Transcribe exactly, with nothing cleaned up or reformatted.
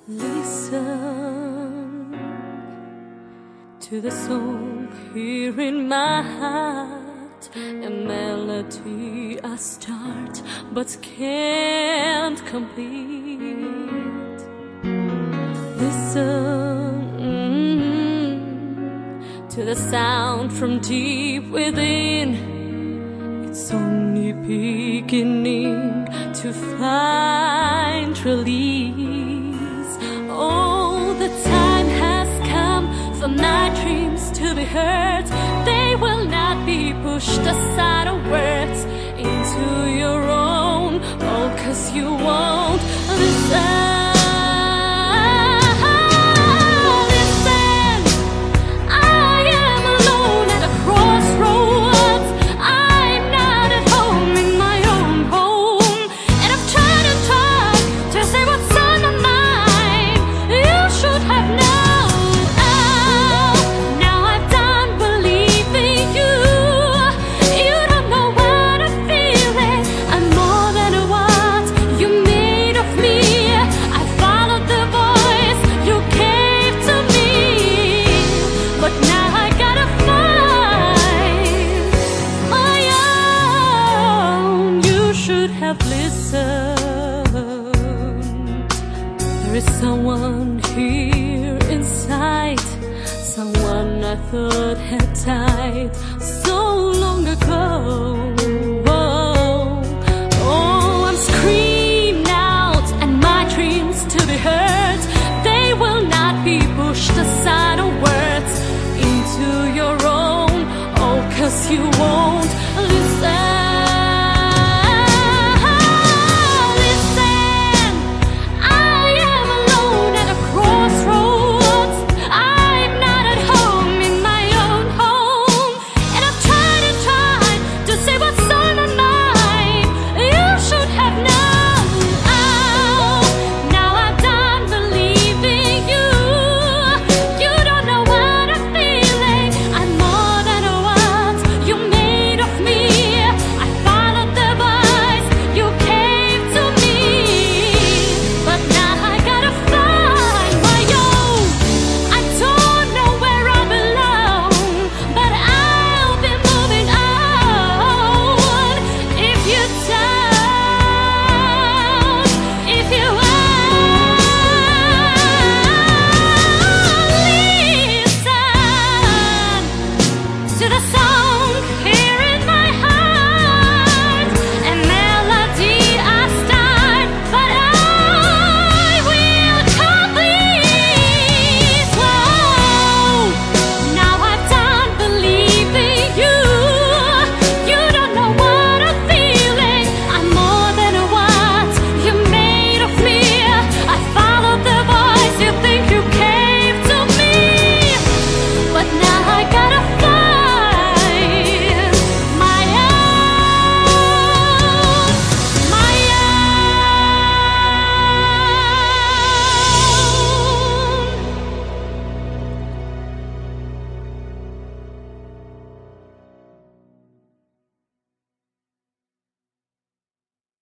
Listen to the song here in my heart, a melody I start but can't complete. Listen mm, to the sound from deep within. It's only beginning to find release. Oh, the time has come for my dreams to be heard. They will not be pushed aside or words into your own. Oh, 'cause you won't listen. Have listened. There is someone here inside, someone I thought had died so long ago.